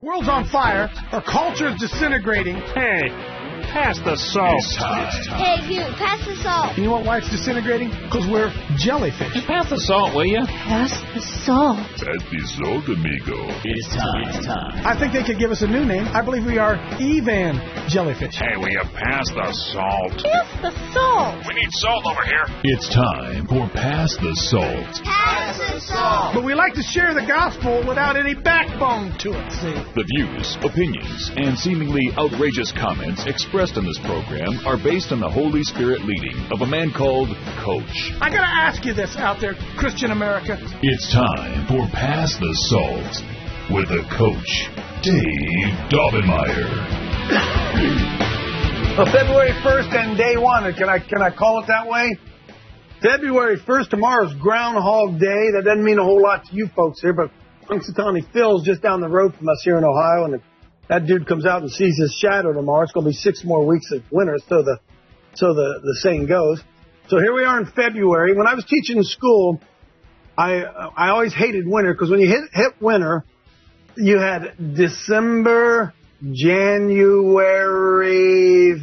World's on fire. Our culture's disintegrating. Hey, pass the salt. Hey, you, pass the salt. You know what, why it's disintegrating? Because we're jellyfish. Pass the salt, will you? Pass the salt. Pass the salt, amigo. It's time. I think they could give us a new name. I believe we are Evan jellyfish. Hey, will you pass the salt? Pass the salt. We need salt over here. It's time for Pass the Salt. Pass the salt. But we like to share the gospel without any backbone to it, see? The views, opinions, and seemingly outrageous comments expressed in this program are based on the Holy Spirit leading of a man called Coach. I gotta ask you this out there, Christian America. It's time for Pass the Salt with the Coach, Dave Daubenmire. Well, February 1st and day one, can I call it that way? February 1st, tomorrow's Groundhog Day. That doesn't mean a whole lot to you folks here, but Punxsutawney Phil's just down the road from us here in Ohio, and if that dude comes out and sees his shadow tomorrow, it's going to be 6 more weeks of winter, so the saying goes. So here we are in February. When I was teaching in school, I always hated winter, because when you hit winter, you had December, January,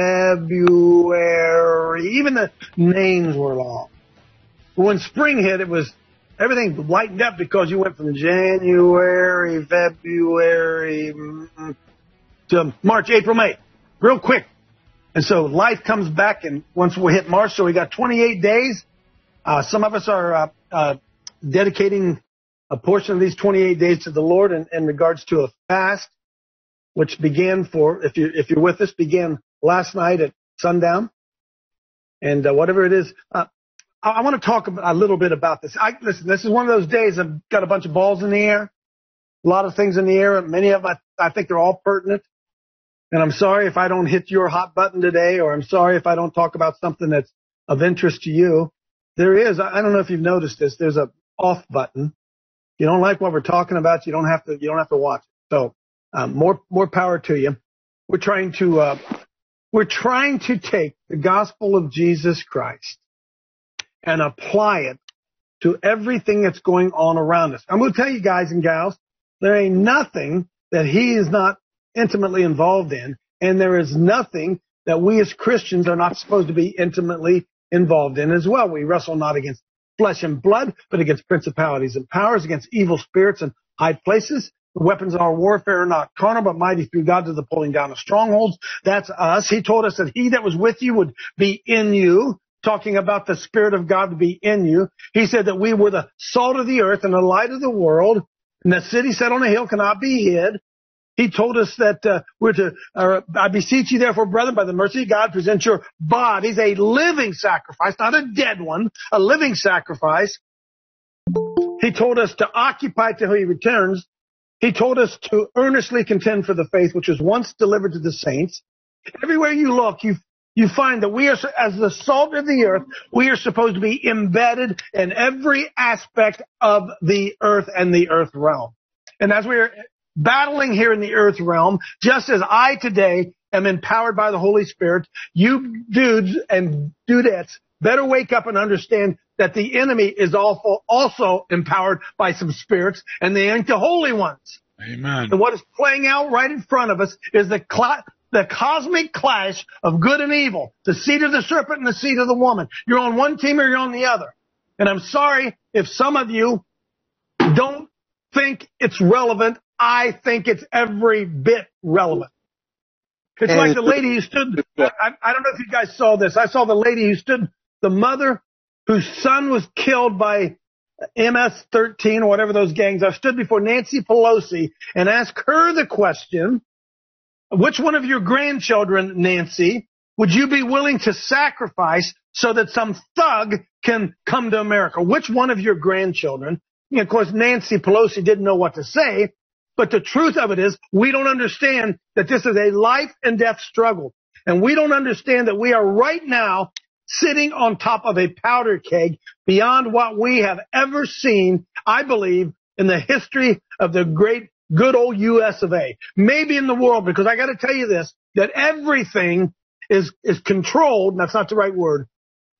February, even the names were long. When spring hit, it was everything lightened up because you went from January, February to March, April, May, real quick. And so life comes back, and once we hit March, so we got 28 days. Some of us are dedicating a portion of these 28 days to the Lord in regards to a fast, which began if you're with us, began last night at sundown. And whatever it is, I want to talk a little bit about this. Listen, this is one of those days I've got a bunch of balls in the air, a lot of things in the air. Many of them, I think they're all pertinent. And I'm sorry if I don't hit your hot button today, or I'm sorry if I don't talk about something that's of interest to you. There is, I don't know if you've noticed this, there's a off button. If you don't like what we're talking about, you don't have to watch it. So, more power to you. We're trying to take the gospel of Jesus Christ and apply it to everything that's going on around us. I'm going to tell you guys and gals, there ain't nothing that he is not intimately involved in, and there is nothing that we as Christians are not supposed to be intimately involved in as well. We wrestle not against flesh and blood, but against principalities and powers, against evil spirits and high places. The weapons of our warfare are not carnal, but mighty through God to the pulling down of strongholds. That's us. He told us that he that was with you would be in you, talking about the Spirit of God to be in you. He said that we were the salt of the earth and the light of the world, and the city set on a hill cannot be hid. He told us that I beseech you therefore, brethren, by the mercy of God, present your bodies a living sacrifice, not a dead one, a living sacrifice. He told us to occupy till he returns. He told us to earnestly contend for the faith which was once delivered to the saints. Everywhere you look, you find that we are, as the salt of the earth, we are supposed to be embedded in every aspect of the earth and the earth realm. And as we are battling here in the earth realm, just as I today am empowered by the Holy Spirit, you dudes and dudettes better wake up and understand that the enemy is also empowered by some spirits, and they ain't the holy ones. Amen. And what is playing out right in front of us is the cosmic clash of good and evil, the seed of the serpent and the seed of the woman. You're on one team or you're on the other. And I'm sorry if some of you don't think it's relevant. I think it's every bit relevant. It's like the lady who stood, I don't know if you guys saw this. I saw the lady who stood, the mother whose son was killed by MS-13 or whatever those gangs are, stood before Nancy Pelosi and asked her the question, which one of your grandchildren, Nancy, would you be willing to sacrifice so that some thug can come to America? Which one of your grandchildren? And of course, Nancy Pelosi didn't know what to say, but the truth of it is we don't understand that this is a life and death struggle. And we don't understand that we are right now sitting on top of a powder keg beyond what we have ever seen, I believe, in the history of the great, good old U.S. of A. Maybe in the world, because I got to tell you this, that everything is controlled, and that's not the right word.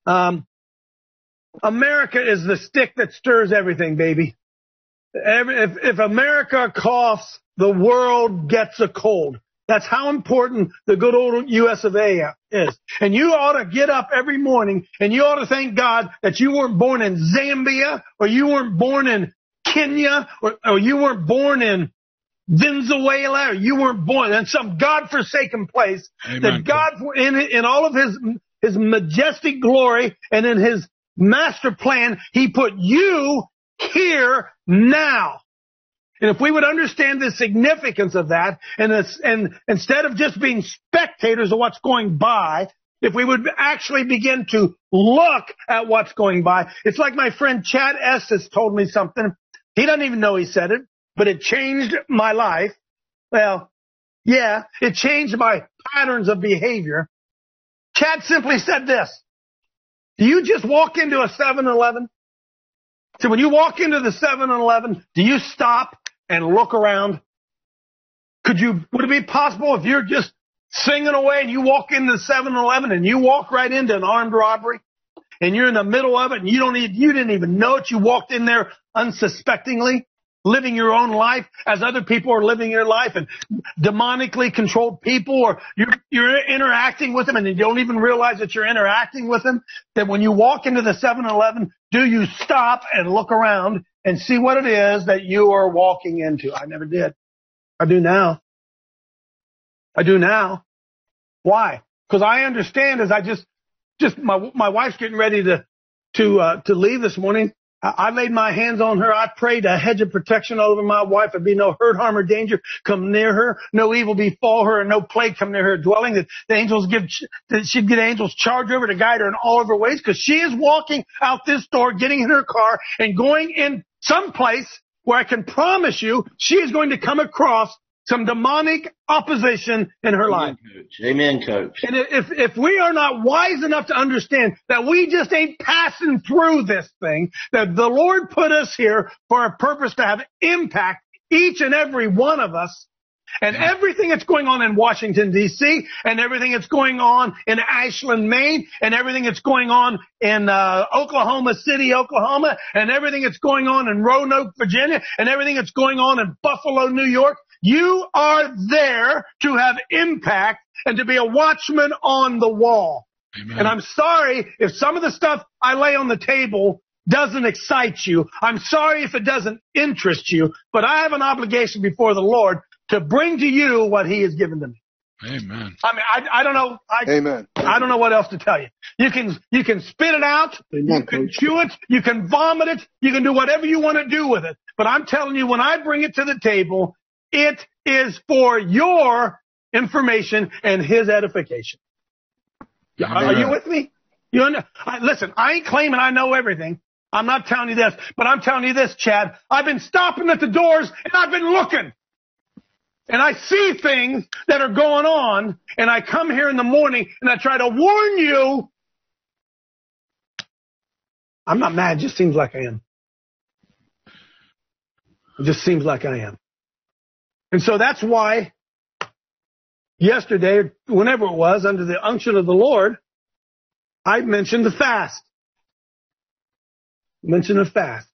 America is the stick that stirs everything, baby. If America coughs, the world gets a cold. That's how important the good old U.S. of A. is. And you ought to get up every morning and you ought to thank God that you weren't born in Zambia, or you weren't born in Kenya, or you weren't born in Venezuela, or you weren't born in some God-forsaken place. Amen. That God, in all of His majestic glory and in His master plan, He put you here now. And if we would understand the significance of that, and instead of just being spectators of what's going by, if we would actually begin to look at what's going by, it's like my friend Chad Estes told me something. He doesn't even know he said it, but it changed my life. Well, yeah, it changed my patterns of behavior. Chad simply said this: do you just walk into a 7-Eleven? So when you walk into the 7-Eleven, do you stop and look around? Would it be possible if you're just singing away and you walk into the 7-Eleven and you walk right into an armed robbery and you're in the middle of it and you didn't even know it? You walked in there unsuspectingly, living your own life as other people are living your life, and demonically controlled people, or you're interacting with them and you don't even realize that you're interacting with them. That when you walk into the 7-Eleven, do you stop and look around and see what it is that you are walking into? I never did. I do now. Why? Because I understand as I my wife's getting ready to leave this morning. I laid my hands on her. I prayed a hedge of protection over my wife. There'd be no hurt, harm, or danger come near her. No evil befall her, and no plague come near her dwelling. That she'd get angels charge over to guide her in all of her ways, because she is walking out this door, getting in her car, and going in someplace where I can promise you she is going to come across some demonic opposition in her life. Amen, Coach. And if we are not wise enough to understand that we just ain't passing through this thing, that the Lord put us here for a purpose to have impact, each and every one of us, and everything that's going on in Washington, D.C., and everything that's going on in Ashland, Maine, and everything that's going on in Oklahoma City, Oklahoma, and everything that's going on in Roanoke, Virginia, and everything that's going on in Buffalo, New York. You are there to have impact and to be a watchman on the wall. Amen. And I'm sorry if some of the stuff I lay on the table doesn't excite you. I'm sorry if it doesn't interest you, but I have an obligation before the Lord to bring to you what He has given to me. Amen. I mean, I don't know. Amen. I don't know what else to tell you. You can spit it out. Amen, you can chew it. You can vomit it. You can do whatever you want to do with it. But I'm telling you, when I bring it to the table, it is for your information and His edification. Are you with me? Listen, I ain't claiming I know everything. I'm not telling you this, but I'm telling you this, Chad. I've been stopping at the doors and I've been looking. And I see things that are going on, and I come here in the morning and I try to warn you. I'm not mad. It just seems like I am. It just seems like I am. And so that's why yesterday, whenever it was, under the unction of the Lord, I mentioned the fast. Mentioned the fast.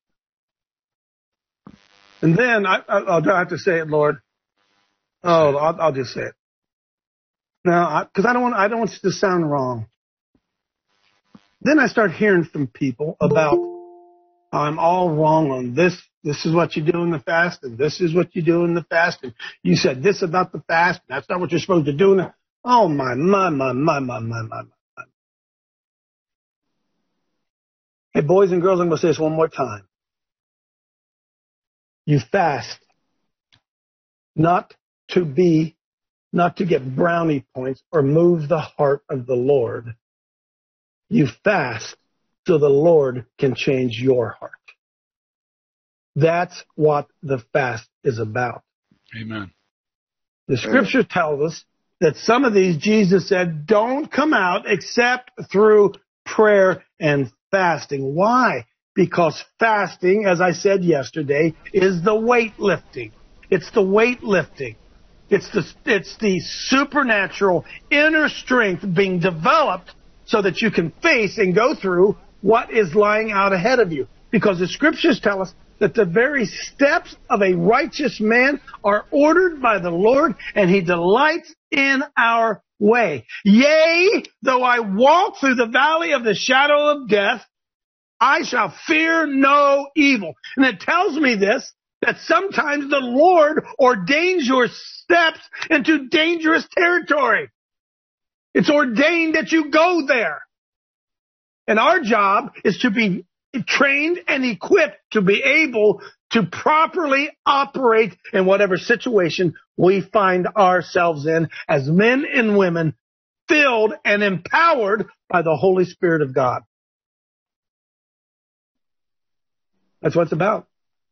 And then I'll have to say it, Lord. Oh, I'll just say it. Now, because I don't want it to sound wrong. Then I start hearing from people about I'm all wrong on this. This is what you do in the fast, and this is what you do in the fast, and you said this about the fast. That's not what you're supposed to do. Oh my. Hey, boys and girls, I'm going to say this one more time. You fast not to get brownie points or move the heart of the Lord. You fast so the Lord can change your heart. That's what the fast is about. Amen. The scripture tells us that some of these, Jesus said, don't come out except through prayer and fasting. Why? Because fasting, as I said yesterday, is the weightlifting. It's the weightlifting. It's the supernatural inner strength being developed so that you can face and go through what is lying out ahead of you. Because the scriptures tell us that the very steps of a righteous man are ordered by the Lord, and he delights in our way. Yea, though I walk through the valley of the shadow of death, I shall fear no evil. And it tells me this, that sometimes the Lord ordains your steps into dangerous territory. It's ordained that you go there. And our job is to be trained and equipped to be able to properly operate in whatever situation we find ourselves in as men and women filled and empowered by the Holy Spirit of God. That's what it's about.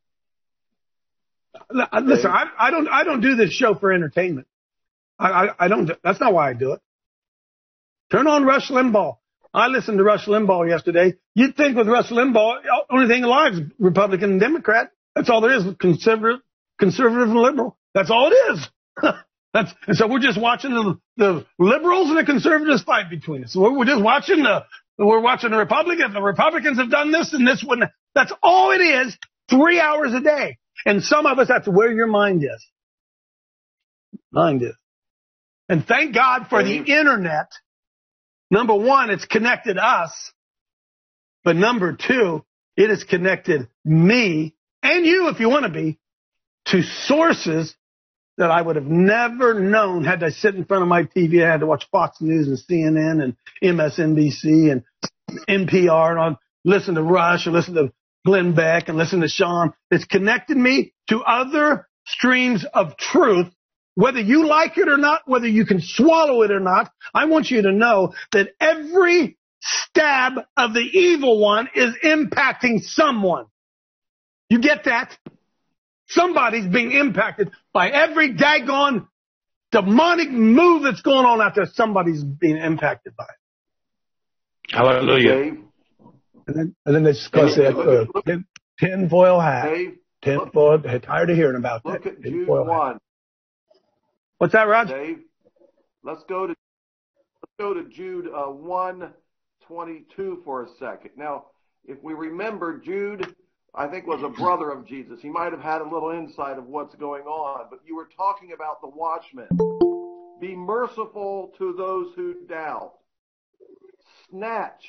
Listen, I don't do this show for entertainment. I don't. That's not why I do it. Turn on Rush Limbaugh. I listened to Rush Limbaugh yesterday. You'd think with Rush Limbaugh, the only thing alive is Republican and Democrat. That's all there is. Conservative and liberal. That's all it is. And so we're just watching the liberals and the conservatives fight between us. We're just watching we're watching the Republicans. The Republicans have done this and this one. That's all it is. 3 hours a day. And some of us, that's where your mind is. Mind is. And thank God for the internet. Number one, it's connected us. But number two, it has connected me and you, if you want to be, to sources that I would have never known had I sit in front of my TV. I had to watch Fox News and CNN and MSNBC and NPR and I'd listen to Rush or listen to Glenn Beck and listen to Sean. It's connected me to other streams of truth. Whether you like it or not, whether you can swallow it or not, I want you to know that every stab of the evil one is impacting someone. You get that? Somebody's being impacted by every daggone demonic move that's going on out there. Somebody's being impacted by it. Hallelujah. And then they discuss that tinfoil hat. Dave, Tinfoil, tired of hearing about look that. at Jude 1. What's that, Rod? Dave, let's go to Jude 1:22 for a second. Now, if we remember, Jude, I think, was a brother of Jesus. He might have had a little insight of what's going on, but you were talking about the watchmen. Be merciful to those who doubt. Snatch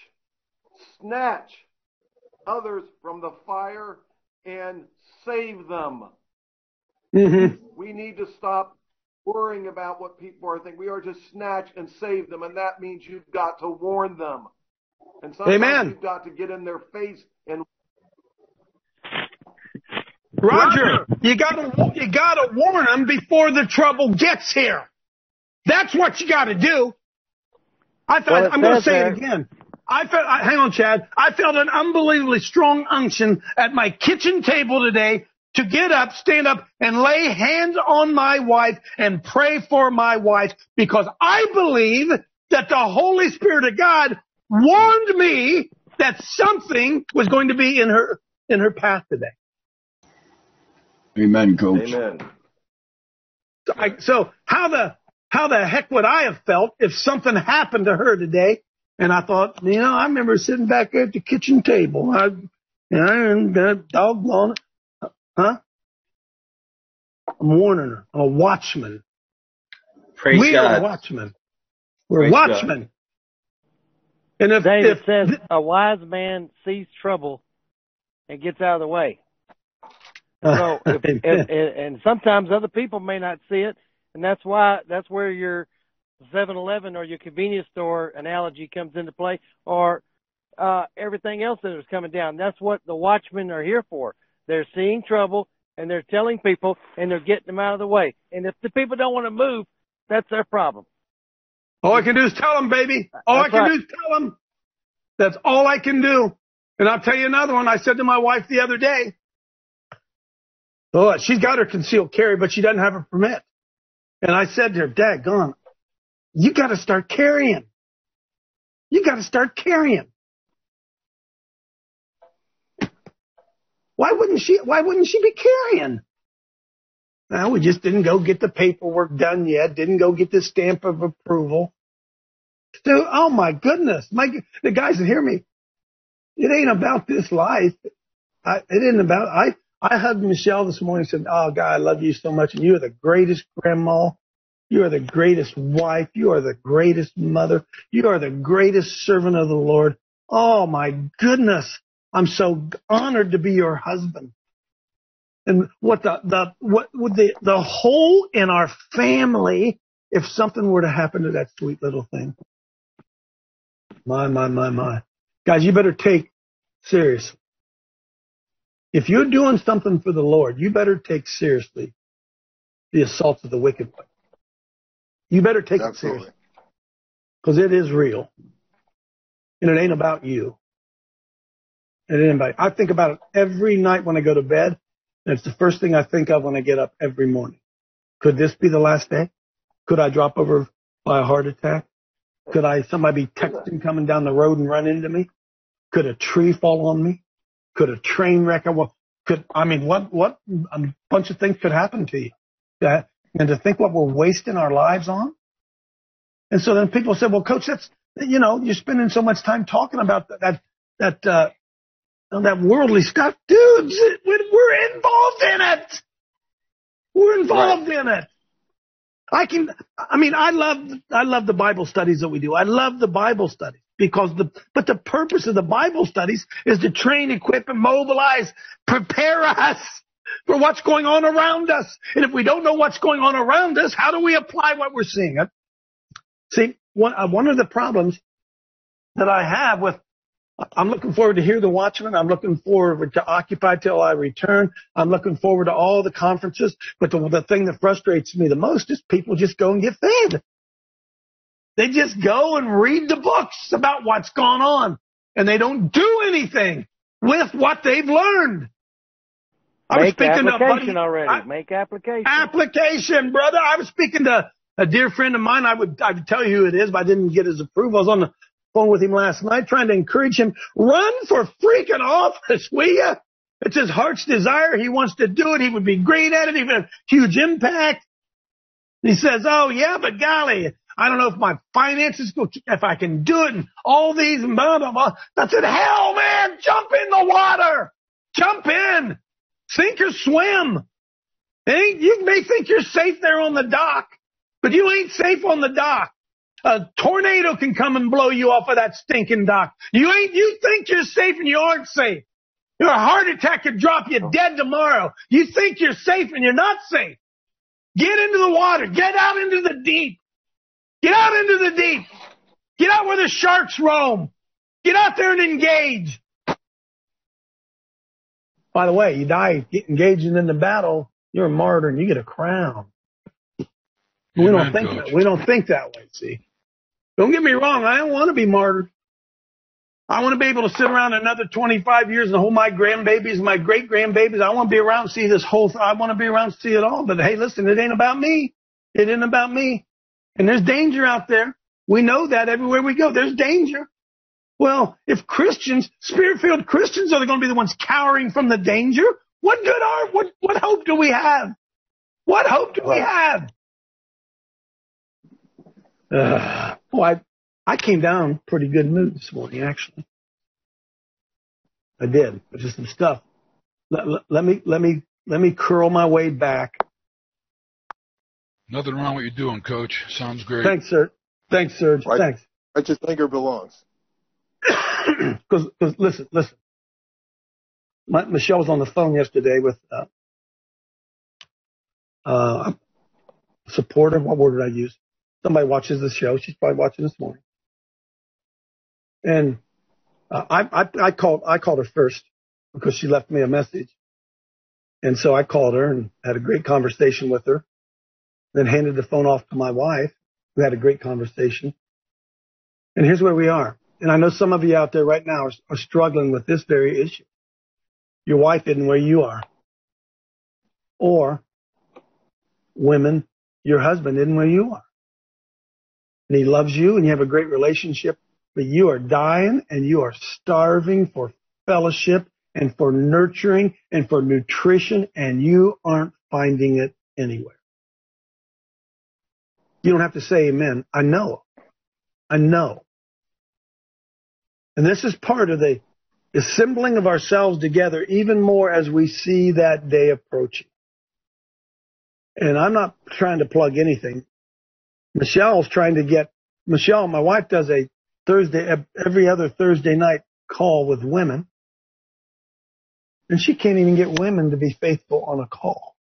others from the fire and save them. Mm-hmm. We need to stop worrying about what people are thinking. We are to snatch and save them, and that means you've got to warn them. And sometimes Amen. You've got to get in their face and Roger, you gotta warn them before the trouble gets here. That's what you gotta do. I'm going to say it again. Hang on, Chad. I felt an unbelievably strong unction at my kitchen table today to get up, stand up, and lay hands on my wife and pray for my wife because I believe that the Holy Spirit of God warned me that something was going to be in her path today. Amen, Coach. Amen. So how the heck would I have felt if something happened to her today? And I thought, I remember sitting back there at the kitchen table. And doggone it. Huh? I'm warning her. I'm a watchman. Praise we God. are watchmen. We're Praise watchmen. And if David says a wise man sees trouble and gets out of the way. So, and sometimes other people may not see it, and that's where your 7-Eleven or your convenience store analogy comes into play, or everything else that is coming down. That's what the watchmen are here for. They're seeing trouble, and they're telling people, and they're getting them out of the way. And if the people don't want to move, that's their problem. All I can do is tell them, baby. All I can do is tell them. That's all I can do. And I'll tell you another one. I said to my wife the other day, she's got her concealed carry, but she doesn't have a permit. And I said to her, daggone, you got to start carrying. You got to start carrying. Why wouldn't she be carrying? Well, we just didn't go get the paperwork done yet. Didn't go get the stamp of approval. So, oh my goodness. The guys that hear me, it ain't about this life. It isn't about, I hugged Michelle this morning and said, oh, God, I love you so much. And you are the greatest grandma. You are the greatest wife. You are the greatest mother. You are the greatest servant of the Lord. Oh, my goodness. I'm so honored to be your husband. And what the hole in our family if something were to happen to that sweet little thing. My. Guys, you better take seriously. If you're doing something for the Lord, you better take seriously the assaults of the wicked one. You better take it seriously. Because it is real. And it ain't about you. It ain't about you. I think about it every night when I go to bed. And it's the first thing I think of when I get up every morning. Could this be the last day? Could I drop over by a heart attack? Could somebody be texting coming down the road and run into me? Could a tree fall on me? Could a train wreck? What a bunch of things could happen to you. And to think what we're wasting our lives on. And so then people say, well, Coach, you're spending so much time talking about that worldly stuff. Dudes, we're involved in it. We're involved in it. I love the Bible studies that we do. I love the Bible studies but the purpose of the Bible studies is to train, equip, and mobilize, prepare us for what's going on around us. And if we don't know what's going on around us, how do we apply what we're seeing? See, one of the problems that I have I'm looking forward to Hear the Watchman. I'm looking forward to Occupy Till I Return. I'm looking forward to all the conferences. But the thing that frustrates me the most is people just go and get fed. They just go and read the books about what's gone on. And they don't do anything with what they've learned. Make application already. Make application. Application, brother. I was speaking to a dear friend of mine. I would tell you who it is, but I didn't get his approval. I was on the phone with him last night trying to encourage him. Run for freaking office, will you? It's his heart's desire. He wants to do it. He would be great at it. He would have huge impact. He says, oh, yeah, but golly, I don't know if my finances, if I can do it, and all these, blah, blah, blah. I said, hell, man, jump in the water. Jump in. Sink or swim. You may think you're safe there on the dock, but you ain't safe on the dock. A tornado can come and blow you off of that stinking dock. You think you're safe and you aren't safe. Your heart attack could drop you dead tomorrow. You think you're safe and you're not safe. Get into the water. Get out into the deep. Get out into the deep. Get out where the sharks roam. Get out there and engage. By the way, you die engaging in the battle, you're a martyr and you get a crown. We don't think that way, see. Don't get me wrong, I don't want to be martyred. I want to be able to sit around another 25 years and hold my grandbabies, my great-grandbabies. I want to be around and see this whole thing. I want to be around and see it all. But hey, listen, it ain't about me. It ain't about me. And there's danger out there. We know that everywhere we go. There's danger. Well, if Christians, Spirit-filled Christians, are going to be the ones cowering from the danger, what hope do we have? What hope do we have? I came down pretty good mood this morning, actually. I did. But just some stuff. Let me curl my way back. Nothing wrong with what you're doing, Coach. Sounds great. Thanks, sir. Thanks, Serge. Thanks. Righteous anger belongs. Because listen. Michelle was on the phone yesterday with a supporter. What word did I use? Somebody watches the show. She's probably watching this morning. And I called her first because she left me a message. And so I called her and had a great conversation with her. Then handed the phone off to my wife. We had a great conversation. And here's where we are. And I know some of you out there right now are struggling with this very issue. Your wife isn't where you are. Or, women, your husband isn't where you are. And he loves you and you have a great relationship, but you are dying and you are starving for fellowship and for nurturing and for nutrition, and you aren't finding it anywhere. You don't have to say amen. I know. And this is part of the assembling of ourselves together even more as we see that day approaching. And I'm not trying to plug anything. Michelle, my wife does a every other Thursday night call with women. And she can't even get women to be faithful on a call.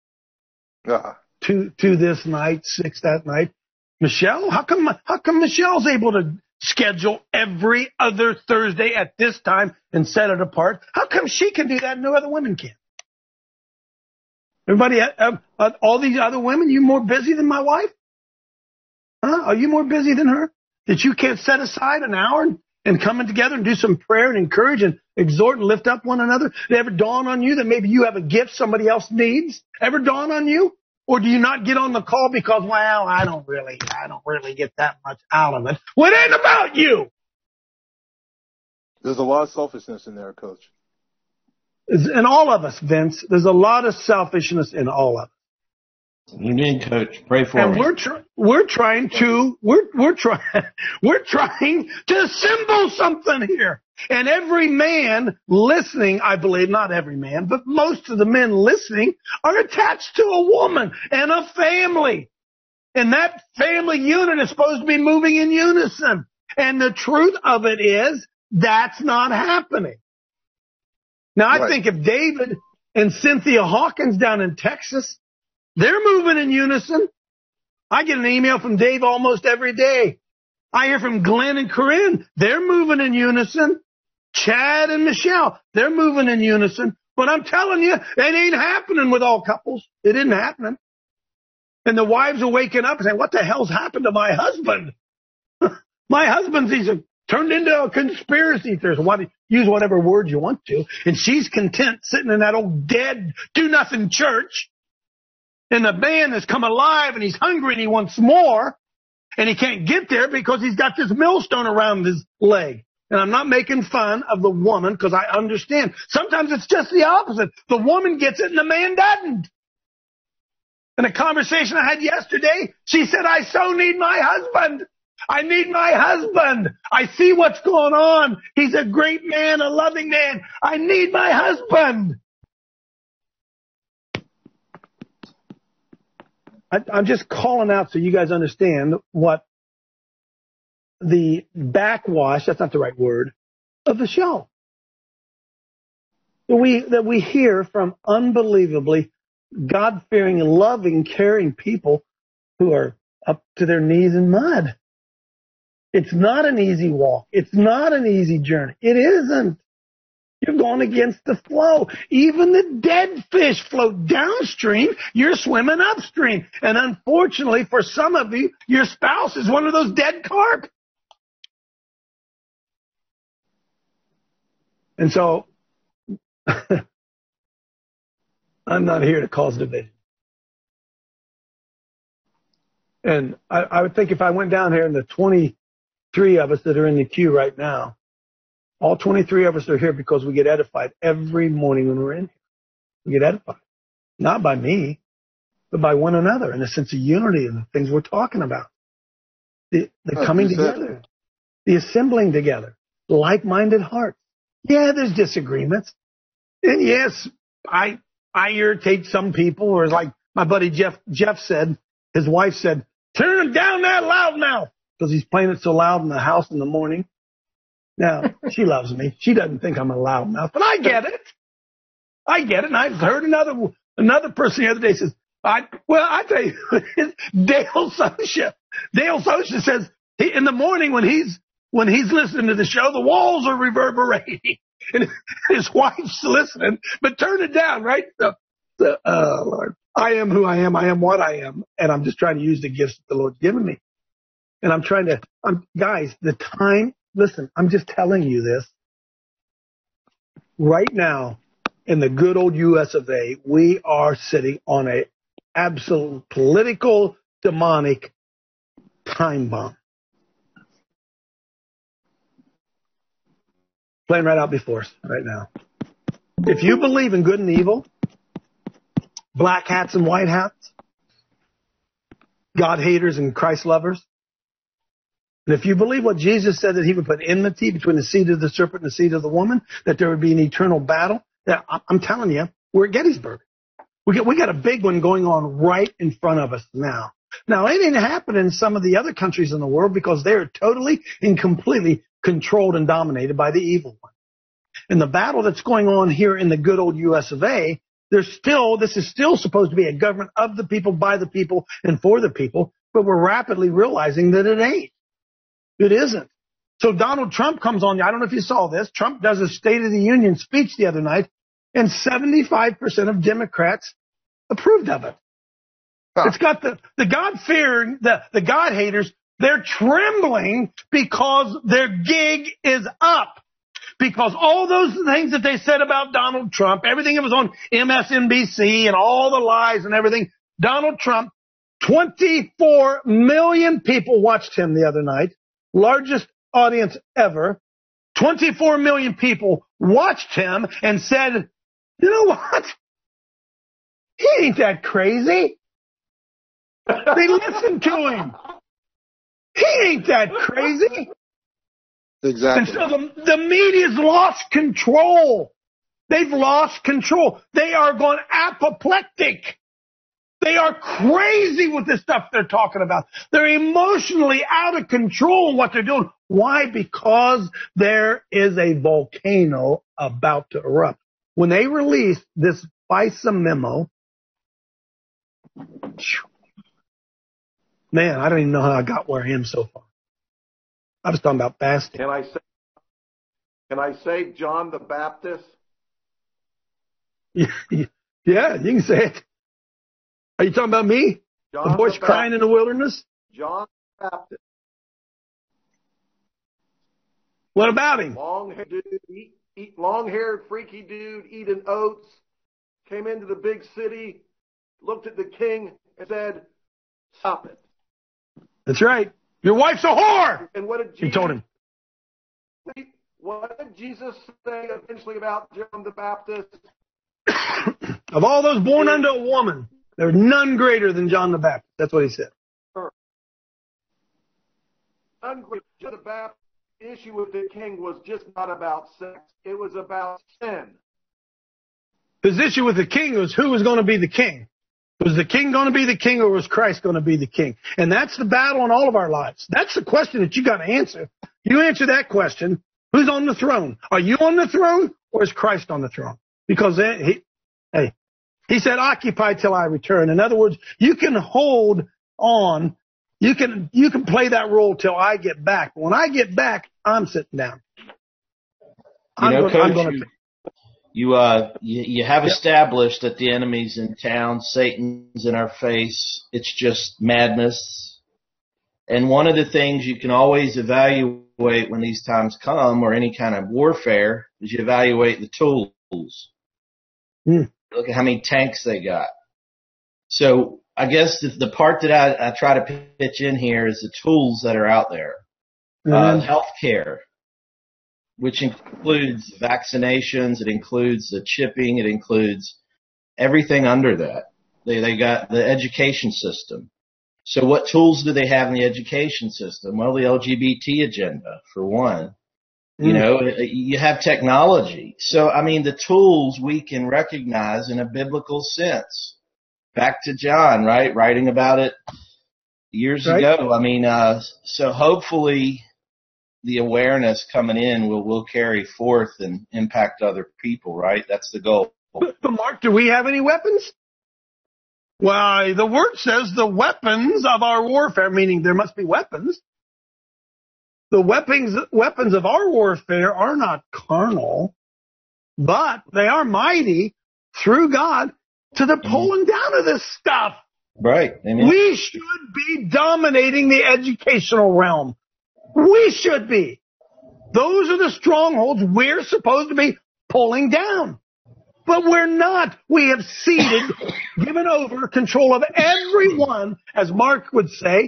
Two this night, 6 that night. Michelle, how come Michelle's able to schedule every other Thursday at this time and set it apart? How come she can do that and no other women can? Everybody, all these other women, you more busy than my wife? Huh? Are you more busy than her? That you can't set aside an hour and coming together and do some prayer and encourage and exhort and lift up one another? Did it ever dawn on you that maybe you have a gift somebody else needs? Ever dawn on you? Or do you not get on the call because, well, I don't really get that much out of it? Well, it ain't about you. There's a lot of selfishness in there, Coach. In all of us, Vince. There's a lot of selfishness in all of us. Amen, Coach. Pray for and me. we're trying to assemble something here. And every man listening, I believe, not every man, but most of the men listening are attached to a woman and a family. And that family unit is supposed to be moving in unison. And the truth of it is that's not happening. Now, I think if David and Cynthia Hawkins down in Texas, they're moving in unison. I get an email from Dave almost every day. I hear from Glenn and Corinne. They're moving in unison. Chad and Michelle, they're moving in unison. But I'm telling you, it ain't happening with all couples. It isn't happening. And the wives are waking up and saying, what the hell's happened to my husband? My husband's turned into a conspiracy theorist. Use whatever word you want to. And she's content sitting in that old dead, do-nothing church. And the man has come alive and he's hungry and he wants more. And he can't get there because he's got this millstone around his leg. And I'm not making fun of the woman because I understand. Sometimes it's just the opposite. The woman gets it and the man doesn't. In a conversation I had yesterday, she said, I so need my husband. I need my husband. I see what's going on. He's a great man, a loving man. I need my husband. I'm just calling out so you guys understand what the backwash, that's not the right word, of the show. That we hear from unbelievably God-fearing, loving, caring people who are up to their knees in mud. It's not an easy walk. It's not an easy journey. It isn't. You're going against the flow. Even the dead fish float downstream. You're swimming upstream. And unfortunately, for some of you, your spouse is one of those dead carp. And so, I'm not here to cause division. And I would think if I went down here and the 23 of us that are in the queue right now, all 23 of us are here because we get edified every morning when we're in here. We get edified. Not by me, but by one another in a sense of unity and the things we're talking about. The coming together, the assembling together, like-minded hearts. Yeah, there's disagreements. And yes, I irritate some people, or like my buddy Jeff said, his wife said, turn down that loudmouth, because he's playing it so loud in the house in the morning. Now, she loves me. She doesn't think I'm a loudmouth, but I get it. And I've heard another person the other day says, I tell you, Dale Sosha. Dale Sosha says in the morning when he's listening to the show, the walls are reverberating. And his wife's listening, but turn it down, right? Lord, I am who I am what I am, and I'm just trying to use the gifts that the Lord's given me. And guys, the time, listen, I'm just telling you this. Right now, in the good old US of A, we are sitting on a absolute political, demonic time bomb. Playing right out before us right now. If you believe in good and evil, black hats and white hats, God haters and Christ lovers, And if you believe what Jesus said, that he would put enmity between the seed of the serpent and the seed of the woman, that there would be an eternal battle, that I'm telling you, we're at Gettysburg. We got a big one going on right in front of us now. Now, it didn't happen in some of the other countries in the world because they are totally and completely controlled and dominated by the evil one. And the battle that's going on here in the good old U.S. of A., this is still supposed to be a government of the people, by the people, and for the people, but we're rapidly realizing that it ain't. It isn't. So Donald Trump comes on. I don't know if you saw this. Trump does a State of the Union speech the other night, and 75% of Democrats approved of it. Huh. It's got the God-fearing, the God-haters, they're trembling because their gig is up. Because all those things that they said about Donald Trump, everything that was on MSNBC and all the lies and everything, Donald Trump, 24 million people watched him the other night. Largest audience ever. 24 million people watched him and said, you know what? He ain't that crazy. They listened to him. He ain't that crazy. Exactly. And so the media's lost control. They've lost control. They are going apoplectic. They are crazy with the stuff they're talking about. They're emotionally out of control in what they're doing. Why? Because there is a volcano about to erupt. When they released this FISA memo, man, I don't even know how I got where I am so far. I was talking about fasting. Can I say John the Baptist? Yeah, you can say it. Are you talking about me? John the voice crying in the wilderness? John the Baptist. What about him? Long-haired dude, long-haired, freaky dude, eating oats, came into the big city, looked at the king and said, "Stop it." That's right. Your wife's a whore. And what did Jesus? He told him. What did Jesus say eventually about John the Baptist? Of all those born unto a woman, there's none greater than John the Baptist. That's what he said. None greater. John the Baptist. The issue with the king was just not about sex. It was about sin. His issue with the king was who was going to be the king. Was the king going to be the king, or was Christ going to be the king? And that's the battle in all of our lives. That's the question that you got to answer. You answer that question. Who's on the throne? Are you on the throne, or is Christ on the throne? Because he said, "Occupy till I return." In other words, you can hold on. You can play that role till I get back. When I get back, I'm sitting down. Coach, you have established that the enemy's in town, Satan's in our face. It's just madness. And one of the things you can always evaluate when these times come, or any kind of warfare, is you evaluate the tools. Look at how many tanks they got. So I guess the part that I try to pitch in here is the tools that are out there. Healthcare, which includes vaccinations, it includes the chipping, it includes everything under that. They got the education system. So what tools do they have in the education system? Well, the LGBT agenda, for one. You have technology. So, I mean, the tools we can recognize in a biblical sense. Back to John, right? Writing about it years ago. I mean, so hopefully the awareness coming in will carry forth and impact other people, right? That's the goal. But Mark, do we have any weapons? Well, the word says the weapons of our warfare, meaning there must be weapons. The weapons of our warfare are not carnal, but they are mighty through God to the pulling down of this stuff. Right. Amen. We should be dominating the educational realm. We should be. Those are the strongholds we're supposed to be pulling down. But we're not. We have ceded, given over control of everyone, as Mark would say,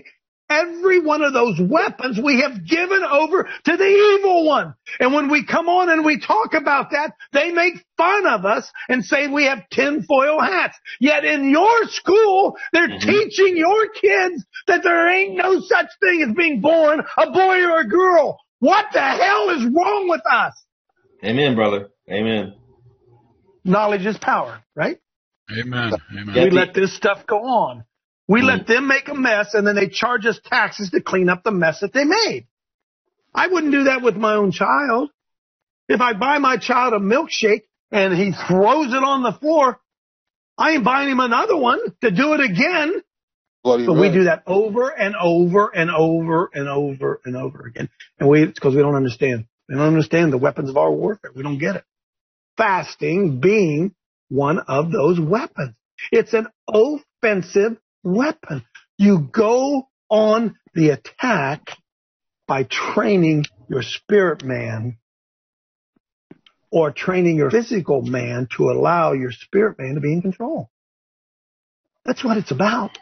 every one of those weapons we have given over to the evil one. And when we come on and we talk about that, they make fun of us and say we have tinfoil hats. Yet in your school, they're teaching your kids that there ain't no such thing as being born a boy or a girl. What the hell is wrong with us? Amen, brother. Amen. Knowledge is power, right? Amen. Amen. We let this stuff go on. We let them make a mess, and then they charge us taxes to clean up the mess that they made. I wouldn't do that with my own child. If I buy my child a milkshake and he throws it on the floor, I ain't buying him another one to do it again. But we do that over and over and over and over and over again. And it's because we don't understand. We don't understand the weapons of our warfare. We don't get it. Fasting being one of those weapons. It's an offensive weapon. You go on the attack by training your spirit man or training your physical man to allow your spirit man to be in control. That's what it's about.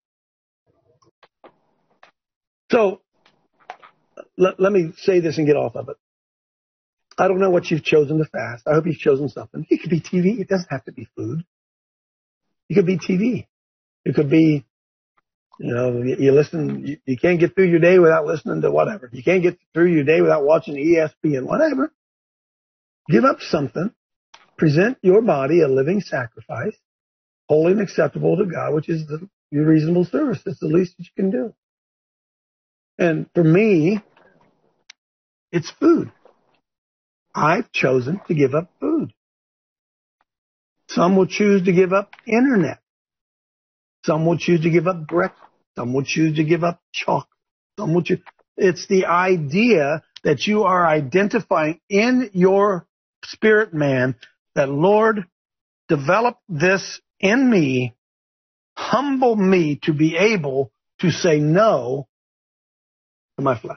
So let me say this and get off of it. I don't know what you've chosen to fast. I hope you've chosen something. It could be TV. It doesn't have to be food. It could be TV. It could be, you listen, you can't get through your day without listening to whatever. You can't get through your day without watching ESPN, whatever. Give up something. Present your body a living sacrifice, holy and acceptable to God, which is your reasonable service. It's the least that you can do. And for me, it's food. I've chosen to give up food. Some will choose to give up internet. Some will choose to give up breakfast. Some will choose to give up chocolate. Some will choose. It's the idea that you are identifying in your spirit man that, Lord, develop this in me, humble me to be able to say no to my flesh.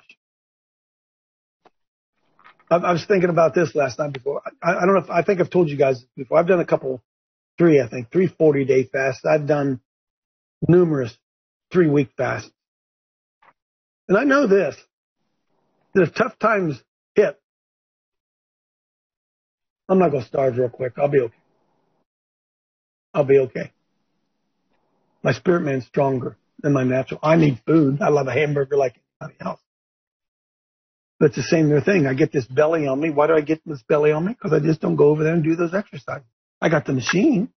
I was thinking about this last night before. I don't know if, I think I've told you guys before. I've done three 40-day fasts. I've done numerous 3-week fasts. And I know this, that if tough times hit, I'm not going to starve real quick. I'll be okay. My spirit man's stronger than my natural. I need food. I love a hamburger like anybody else. But it's the same thing. I get this belly on me. Why do I get this belly on me? Because I just don't go over there and do those exercises. I got the machine.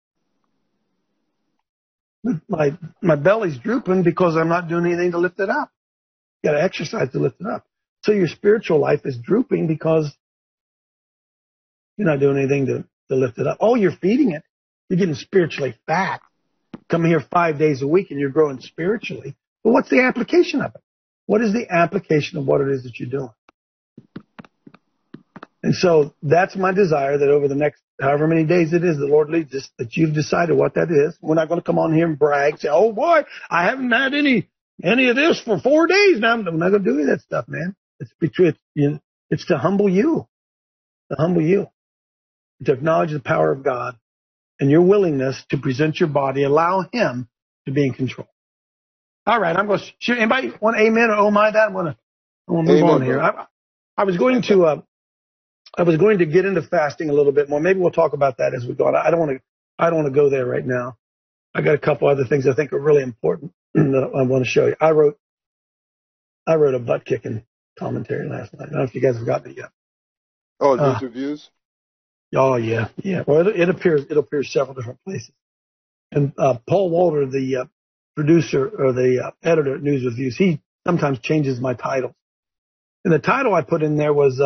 My belly's drooping because I'm not doing anything to lift it up. You got to exercise to lift it up. So your spiritual life is drooping because you're not doing anything to lift it up. Oh, you're feeding it. You're getting spiritually fat. Come here 5 days a week and you're growing spiritually. But what's the application of it? What is the application of what it is that you're doing? And so that's my desire, that over the next however many days it is, the Lord leads us, that you've decided what that is. We're not going to come on here and brag, say, oh boy, I haven't had any of this for 4 days now. I'm not going to do any of that stuff, man. It's to humble you, to acknowledge the power of God and your willingness to present your body, allow Him to be in control. All right, I'm going to shoot. Anybody want amen or oh my that? I want to move on here. I was going to get into fasting a little bit more. Maybe we'll talk about that as we go on. I don't want to go there right now. I got a couple other things I think are really important that I want to show you. I wrote a butt kicking commentary last night. I don't know if you guys have gotten it yet. Oh, these reviews? Oh yeah. Well, it appears several different places. And Paul Walter, the producer or the editor at News Reviews, he sometimes changes my titles. And the title I put in there was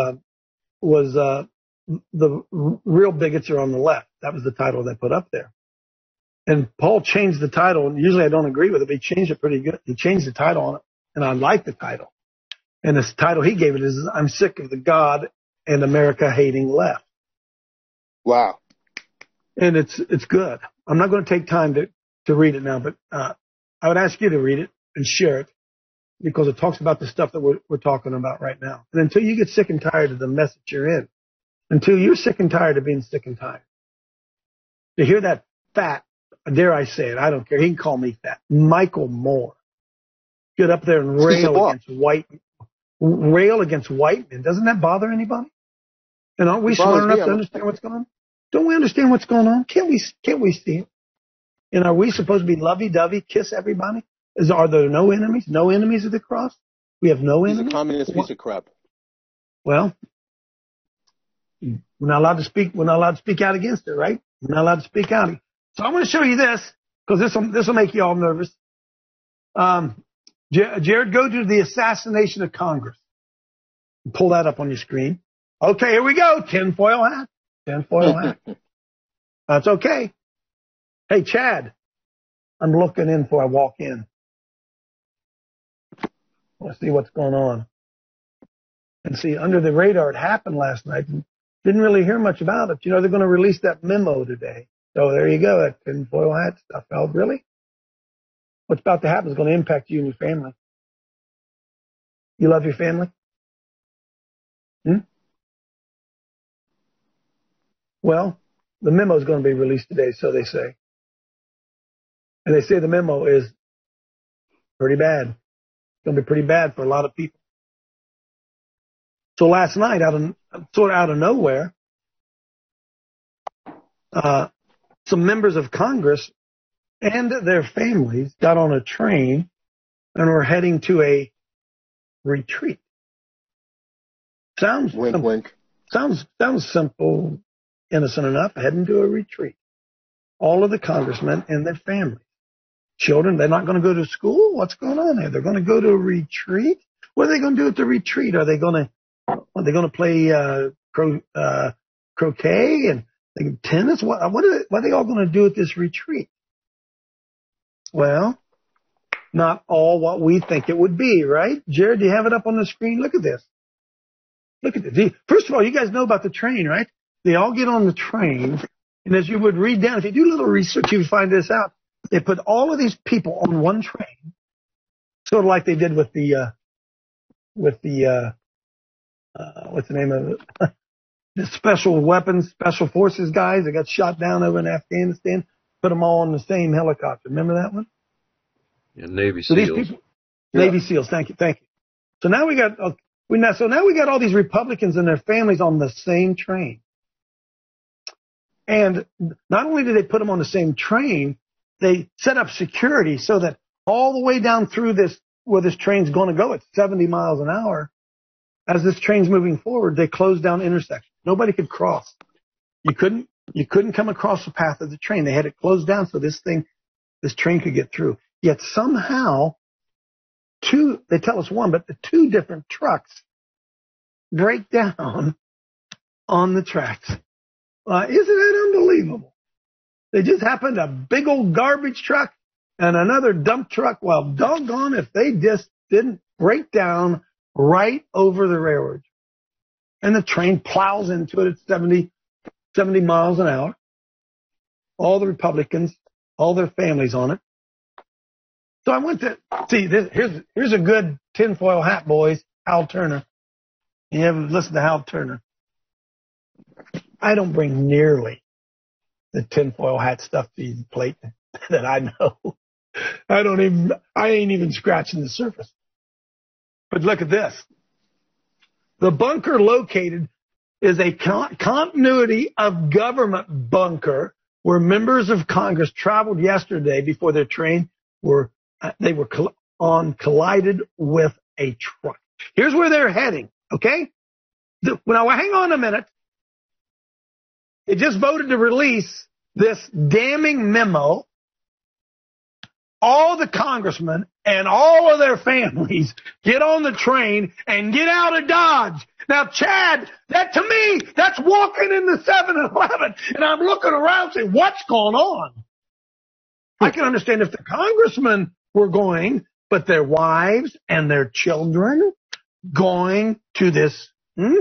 the real bigots are on the left. That was the title they put up there. And Paul changed the title, and usually I don't agree with it, but he changed it pretty good. He changed the title on it, and I like the title. And this title he gave it is, I'm sick of the God and America hating left. Wow. And it's good. I'm not going to take time to read it now, but I would ask you to read it and share it, because it talks about the stuff that we're talking about right now. And until you get sick and tired of the mess that you're in, until you're sick and tired of being sick and tired, to hear that fat, dare I say it, I don't care, he can call me fat, Michael Moore, get up there and rail against white men. Doesn't that bother anybody? And aren't we smart enough to understand what's going on? Don't we understand what's going on? Can't we see it? And are we supposed to be lovey-dovey, kiss everybody? Are there no enemies? No enemies of the cross? We have no enemies? He's a communist piece of crap. Well, we're not allowed to speak. We're not allowed to speak out against it, right? We're not allowed to speak out. So I'm going to show you this because this will make you all nervous. Jared, go to the assassination of Congress. Pull that up on your screen. Okay, here we go. Tinfoil hat. Tinfoil hat. That's okay. Hey, Chad, I'm looking in before I walk in. Let's see what's going on. And see, under the radar, it happened last night. Didn't really hear much about it. You know, they're going to release that memo today. So there you go, that tinfoil hat stuff. Oh, really? What's about to happen is going to impact you and your family. You love your family? Well, the memo is going to be released today, so they say. And they say the memo is pretty bad. It's going to be pretty bad for a lot of people. So last night, sort of out of nowhere, some members of Congress and their families got on a train and were heading to a retreat. Sounds wink. Sounds simple, innocent enough. Heading to a retreat. All of the congressmen and their families, children. They're not going to go to school. What's going on there? They're going to go to a retreat. What are they going to do at the retreat? Are they going to play croquet and tennis? What are they all going to do at this retreat? Well, not all what we think it would be, right? Jared, do you have it up on the screen? Look at this. Look at this. First of all, you guys know about the train, right? They all get on the train, and as you would read down, if you do a little research, you would find this out. They put all of these people on one train, sort of like they did with the what's the name of it? The special weapons, special forces guys that got shot down over in Afghanistan. Put them all on the same helicopter. Remember that one? Yeah, Navy SEALs. Navy SEALs. Thank you. So now we got all these Republicans and their families on the same train. And not only did they put them on the same train, they set up security so that all the way down through where this train's going to go at 70 miles an hour, as this train's moving forward, they closed down intersections. Nobody could cross. You couldn't come across the path of the train. They had it closed down so this train could get through. Yet somehow, they tell us one, but the two different trucks break down on the tracks. Isn't it unbelievable? They just happened a big old garbage truck and another dump truck. Well, doggone if they just didn't break down right over the railroad. And the train plows into it at 70 miles an hour. All the Republicans, all their families on it. So I went to see this. Here's a good tinfoil hat, boys. Hal Turner. You ever listen to Hal Turner? I don't bring nearly the tinfoil hat stuff to the plate that I know. I ain't even scratching the surface. But look at this. The bunker located is a continuity of government bunker where members of Congress traveled yesterday before their train collided with a truck. Here's where they're heading, okay? Now, hang on a minute. They just voted to release this damning memo. All the congressmen and all of their families get on the train and get out of Dodge. Now, Chad, that to me, that's walking in the 7-Eleven, and I'm looking around saying, what's going on? I can understand if the congressmen were going, but their wives and their children going to this,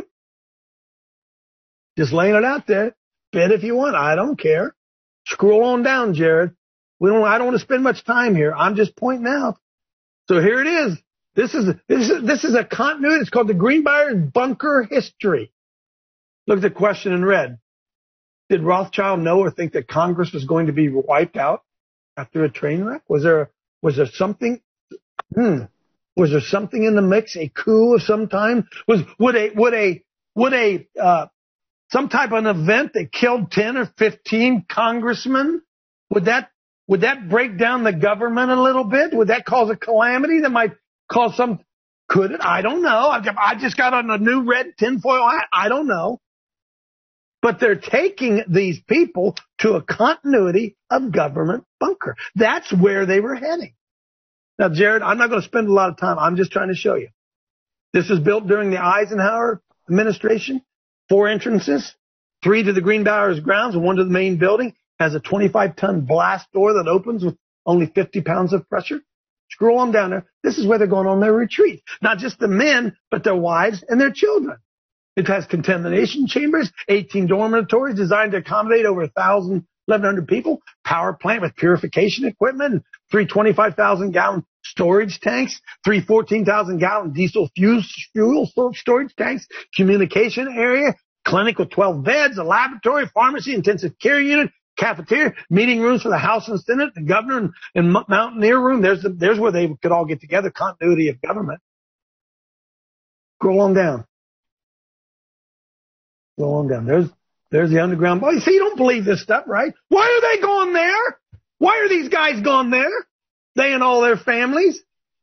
just laying it out there. Bid if you want. I don't care. Scroll on down, Jared. I don't want to spend much time here. I'm just pointing out. So here it is. This is a continuity. It's called the Greenbrier Bunker History. Look at the question in red. Did Rothschild know or think that Congress was going to be wiped out after a train wreck? Was there something? Was there something in the mix? A coup of some time? Would some type of an event that killed 10 or 15 congressmen? Would that break down the government a little bit? Would that cause a calamity that might cause some? Could it? I don't know. I just got on a new red tinfoil hat. I don't know. But they're taking these people to a continuity of government bunker. That's where they were heading. Now, Jared, I'm not going to spend a lot of time. I'm just trying to show you. This was built during the Eisenhower administration. 4 entrances, 3 to the Greenbowers grounds and 1 to the main building. Has a 25-ton blast door that opens with only 50 pounds of pressure. Scroll on down there. This is where they're going on their retreat. Not just the men, but their wives and their children. It has contamination chambers, 18 dormitories designed to accommodate over 1,100 people, power plant with purification equipment, 3 25,000-gallon storage tanks, 3 14,000-gallon diesel fuel storage tanks, communication area, clinic with 12 beds, a laboratory, pharmacy, intensive care unit, cafeteria, meeting rooms for the House and Senate, the governor and mountaineer room. There's where they could all get together, continuity of government. Scroll on down. Go on down. There's the underground. Oh, you see, you don't believe this stuff, right? Why are they going there? Why are these guys going there? They and all their families.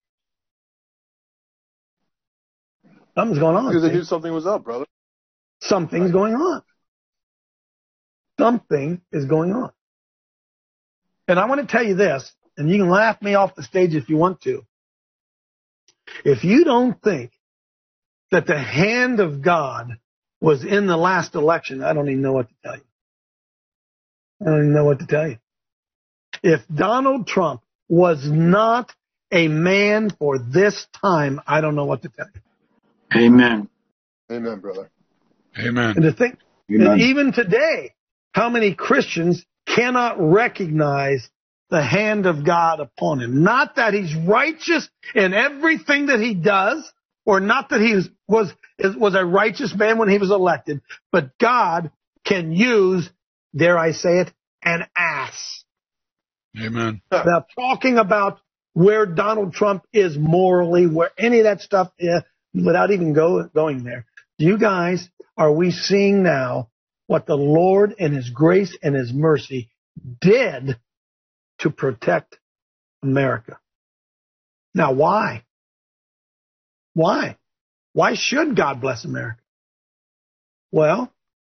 Something's going on. Because they knew something was up, brother. Something's going on. Something is going on. And I want to tell you this, and you can laugh me off the stage if you want to. If you don't think that the hand of God was in the last election, I don't even know what to tell you. I don't even know what to tell you. If Donald Trump was not a man for this time, I don't know what to tell you. Amen. Amen, brother. Amen. And to think that even today, how many Christians cannot recognize the hand of God upon him? Not that he's righteous in everything that he does, or not that he was a righteous man when he was elected, but God can use, dare I say it, an ass. Amen. Now, talking about where Donald Trump is morally, where any of that stuff is, without even going there, you guys, are we seeing now what the Lord in his grace and his mercy did to protect America? Now, why? Why? Why should God bless America? Well,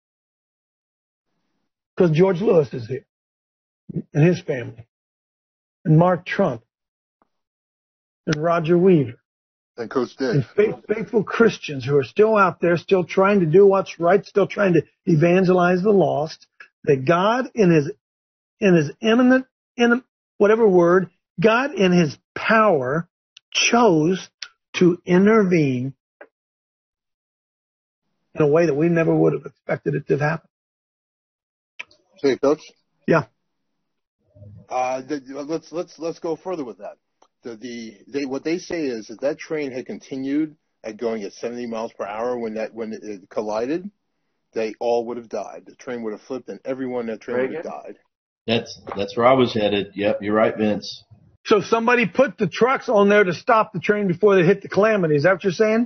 because George Lewis is here and his family, and Mark Trump, and Roger Weaver, and Coach Dave, and faithful Christians who are still out there, still trying to do what's right, still trying to evangelize the lost. That God, in his eminent, whatever word, God in his power chose to intervene in a way that we never would have expected it to happen. Hey, Coach. Yeah. Let's go further with that. What they say is that train had continued at going at 70 miles per hour when it collided, they all would have died. The train would have flipped, and everyone in that train would have died. That's where I was headed. Yep, you're right, Vince. So somebody put the trucks on there to stop the train before they hit the calamity. Is that what you're saying?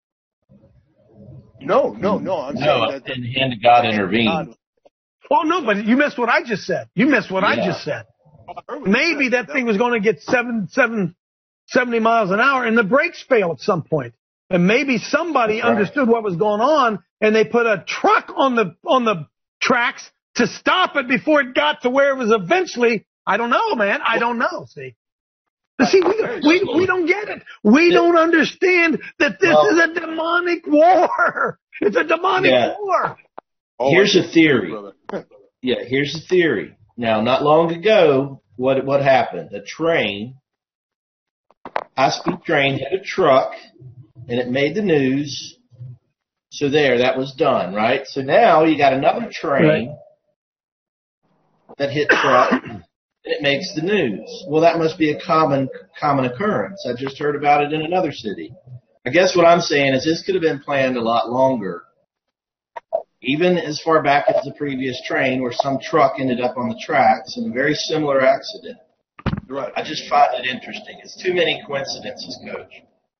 No. I'm saying that the hand of God intervened. Oh, no, but you missed what I just said. I just said. Maybe that thing was going to get 70 miles an hour, and the brakes failed at some point. And maybe somebody understood what was going on, and they put a truck on the tracks to stop it before it got to where it was eventually. I don't know, man. I don't know. See, we don't get it. We don't understand that this is a demonic war. It's a demonic war. Here's a theory. Here's a theory. Now, not long ago, what happened? A train, high-speed train, hit a truck, and it made the news. So that was done, right? So now you got another train that hit truck, and it makes the news. Well, that must be a common occurrence. I just heard about it in another city. I guess what I'm saying is this could have been planned a lot longer. Even as far back as the previous train where some truck ended up on the tracks in a very similar accident. Right. I just find it interesting. It's too many coincidences, Coach.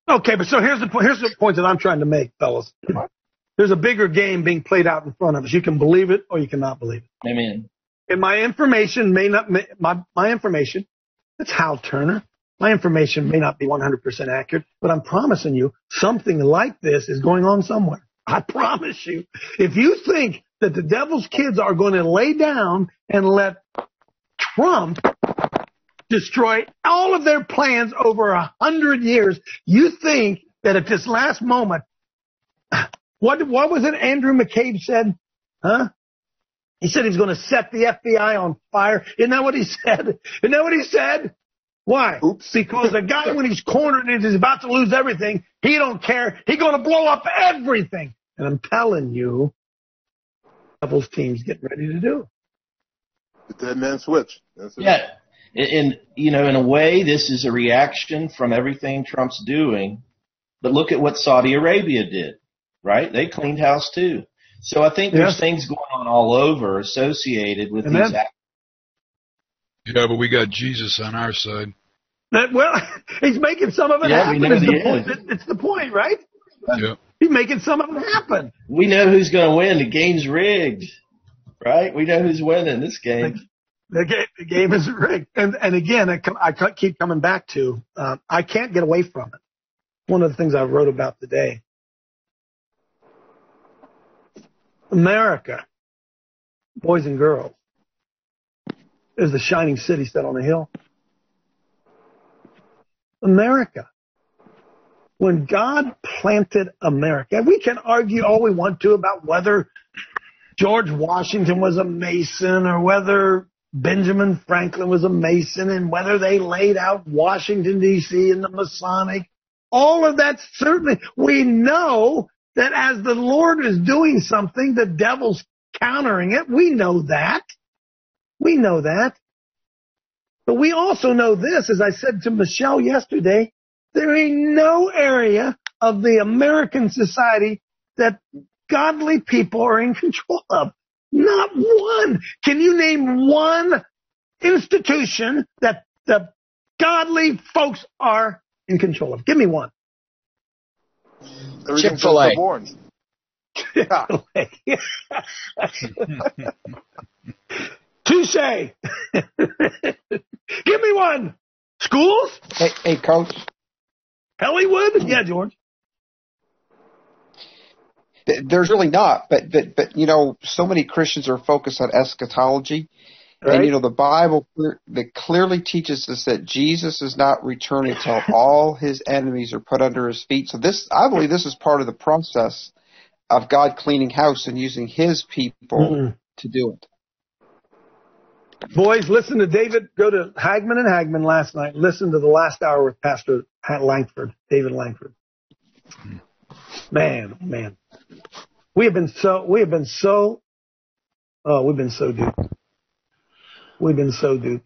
Okay, but so here's the point that I'm trying to make, fellas. There's a bigger game being played out in front of us. You can believe it or you cannot believe it. Amen. And my information may not, my information, it's Hal Turner. My information may not be 100% accurate, but I'm promising you something like this is going on somewhere. I promise you. If you think that the devil's kids are going to lay down and let Trump destroy all of their plans over 100 years, you think that at this last moment, what was it Andrew McCabe said? Huh? He said he's going to set the FBI on fire. Isn't that what he said? Isn't that what he said? Why? Oops. Because the guy, when he's cornered and he's about to lose everything, he don't care. He's going to blow up everything. And I'm telling you, devil's team's getting ready to do it. The dead man switch. That's it. Yeah. And, in a way, this is a reaction from everything Trump's doing. But look at what Saudi Arabia did, right? They cleaned house too. So I think there's things going on all over associated with these actions. Yeah, but we got Jesus on our side. He's making some of it happen. It's the point, right? Yeah. He's making some of it happen. We know who's going to win. The game's rigged, right? We know who's winning this game. The game is rigged. And again, I keep coming back to, I can't get away from it. One of the things I wrote about today. America, boys and girls, is the shining city set on a hill. America. When God planted America, we can argue all we want to about whether George Washington was a Mason or whether Benjamin Franklin was a Mason and whether they laid out Washington, D.C. and the Masonic. All of that, certainly. We know that as the Lord is doing something, the devil's countering it. We know that. We know that. But we also know this, as I said to Michelle yesterday, there ain't no area of the American society that godly people are in control of. Not one. Can you name one institution that the godly folks are in control of? Give me one. Chick-fil-A. Touche. Give me one. Schools? Hey, Coach. Hollywood? Yeah, George. There's really not, but so many Christians are focused on eschatology. Right. And, the Bible that clearly teaches us that Jesus is not returning until all his enemies are put under his feet. So I believe this is part of the process of God cleaning house and using his people to do it. Boys, listen to David. Go to Hagman and Hagman last night. Listen to the last hour with Pastor Langford, David Langford. Man. We've been so duped. We've been so duped.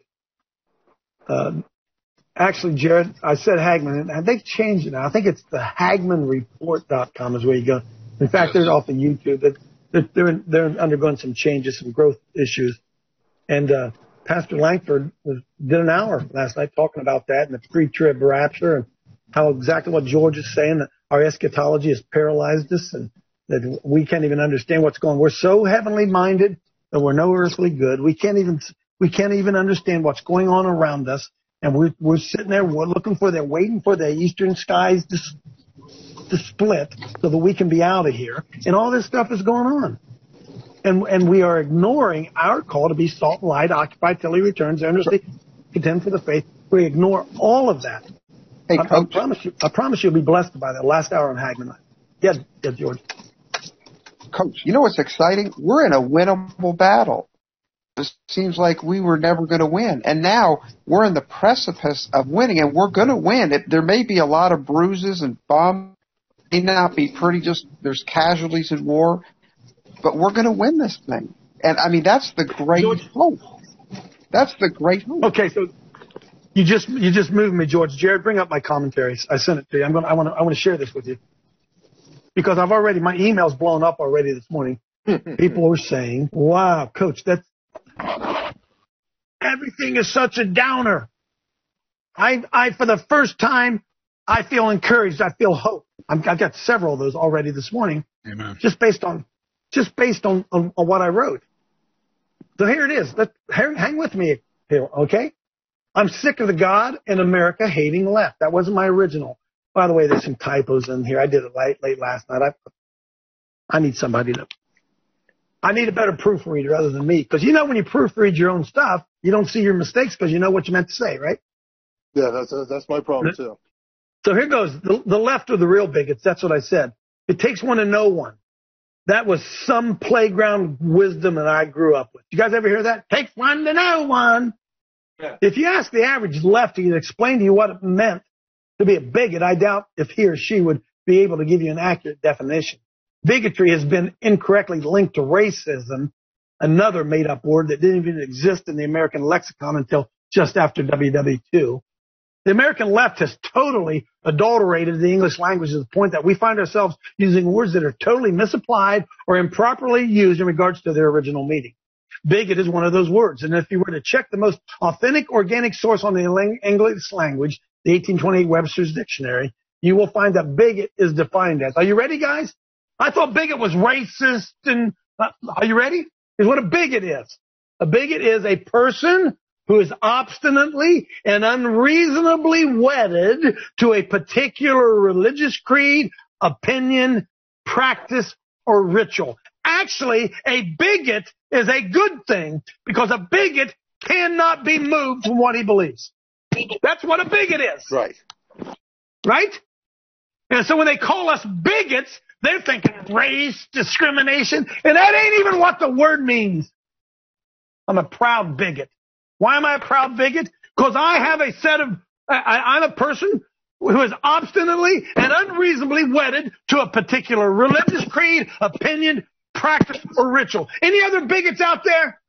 Actually, Jared, I said Hagman, and they've changed it now. I think it's the HagmanReport.com is where you go. In fact, they're off of YouTube. They're undergoing some changes, some growth issues. And Pastor Langford did an hour last night talking about that and the pre-trib rapture and how exactly what George is saying, that our eschatology has paralyzed us and that we can't even understand what's going on. We're so heavenly minded that we're no earthly good. We can't even understand what's going on around us. And we're sitting there, waiting for the eastern skies to split so that we can be out of here. And all this stuff is going on. And we are ignoring our call to be salt and light, occupy till he returns, earnestly contend for the faith. We ignore all of that. Hey, I promise you'll be blessed by that last hour on Hagman. Yeah, George. Coach, you know what's exciting? We're in a winnable battle. It seems like we were never going to win. And now we're in the precipice of winning, and we're going to win. There may be a lot of bruises and bombs. It may not be pretty, there's casualties in war. But we're going to win this thing. And, I mean, that's the great hope. That's the great hope. Okay, so you just moved me, George. Jared, bring up my commentaries. I sent it to you. I want to share this with you. Because my email's blown up already this morning. People are saying, wow, Coach, everything is such a downer. I for the first time I feel encouraged. I feel hope. I've got several of those already this morning. Amen. Just based on what I wrote. So here it is. Hang with me here, okay? I'm sick of the God in America hating left. That wasn't my original. By the way, there's some typos in here. I did it late last night. I need I need a better proofreader other than me. Because when you proofread your own stuff, you don't see your mistakes because you know what you meant to say, right? Yeah, that's my problem too. So here goes. The left are the real bigots. That's what I said. It takes one to know one. That was some playground wisdom that I grew up with. You guys ever hear that? Takes one to know one. Yeah. If you ask the average lefty to explain to you what it meant to be a bigot, I doubt if he or she would be able to give you an accurate definition. Bigotry has been incorrectly linked to racism, another made-up word that didn't even exist in the American lexicon until just after WW2. The American left has totally adulterated the English language to the point that we find ourselves using words that are totally misapplied or improperly used in regards to their original meaning. Bigot is one of those words. And if you were to check the most authentic organic source on the English language, the 1828 Webster's Dictionary, you will find that bigot is defined as. Are you ready, guys? I thought bigot was racist. And are you ready? Here's what a bigot is. A bigot is a person who is obstinately and unreasonably wedded to a particular religious creed, opinion, practice, or ritual. Actually, a bigot is a good thing because a bigot cannot be moved from what he believes. That's what a bigot is. Right. Right? And so when they call us bigots, they're thinking race, discrimination, and that ain't even what the word means. I'm a proud bigot. Why am I a proud bigot? Because I have a set of, I'm a person who is obstinately and unreasonably wedded to a particular religious creed, opinion, practice, or ritual. Any other bigots out there?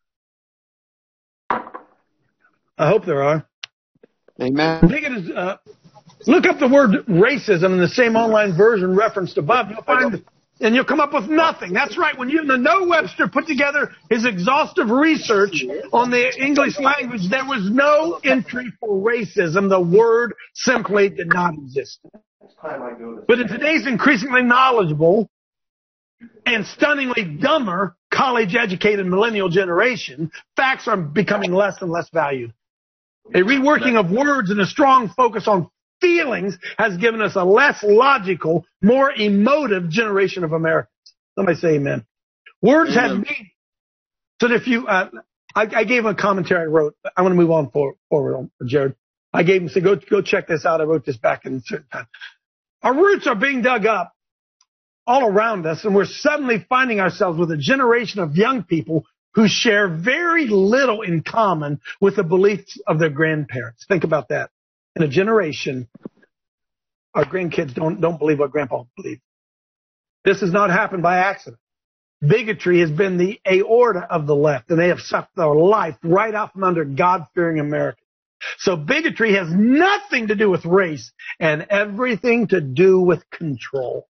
I hope there are. Amen. Bigot is, look up the word racism in the same online version referenced above. You'll find, and you'll come up with nothing. That's right. When Noah Webster put together his exhaustive research on the English language, there was no entry for racism. The word simply did not exist. But in today's increasingly knowledgeable and stunningly dumber college-educated millennial generation, facts are becoming less and less valued. A reworking of words and a strong focus on feelings has given us a less logical, more emotive generation of Americans. Somebody say amen. Words have meaning. So if you, I gave him a commentary I wrote. I want to move on forward, Jared. I gave him, said, go check this out. I wrote this back in a certain time. Our roots are being dug up all around us, and we're suddenly finding ourselves with a generation of young people who share very little in common with the beliefs of their grandparents. Think about that. In a generation, our grandkids don't believe what grandpa believed. This has not happened by accident. Bigotry has been the aorta of the left, and they have sucked their life right out from under God-fearing Americans. So bigotry has nothing to do with race and everything to do with control.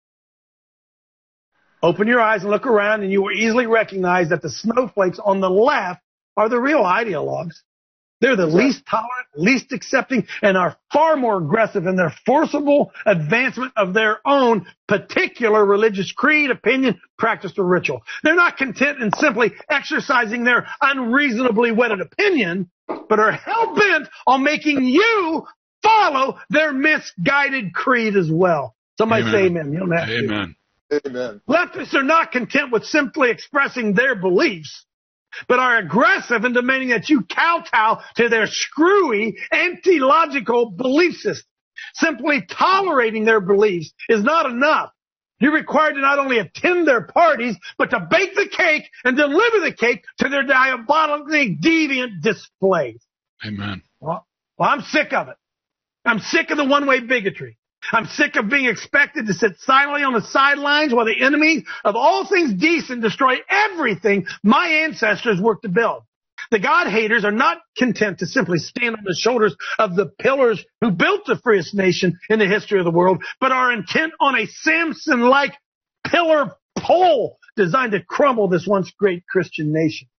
Open your eyes and look around, and you will easily recognize that the snowflakes on the left are the real ideologues. They're the least tolerant, least accepting, and are far more aggressive in their forcible advancement of their own particular religious creed, opinion, practice, or ritual. They're not content in simply exercising their unreasonably wedded opinion, but are hell-bent on making you follow their misguided creed as well. Somebody say amen. You don't have to. Amen. Amen. Leftists are not content with simply expressing their beliefs, but are aggressive in demanding that you kowtow to their screwy, anti-logical belief system. Simply tolerating their beliefs is not enough. You're required to not only attend their parties, but to bake the cake and deliver the cake to their diabolically deviant displays. Amen. Well, I'm sick of it. I'm sick of the one-way bigotry. I'm sick of being expected to sit silently on the sidelines while the enemies of all things decent destroy everything my ancestors worked to build. The God haters are not content to simply stand on the shoulders of the pillars who built the freest nation in the history of the world, but are intent on a Samson-like pillar pole designed to crumble this once great Christian nation.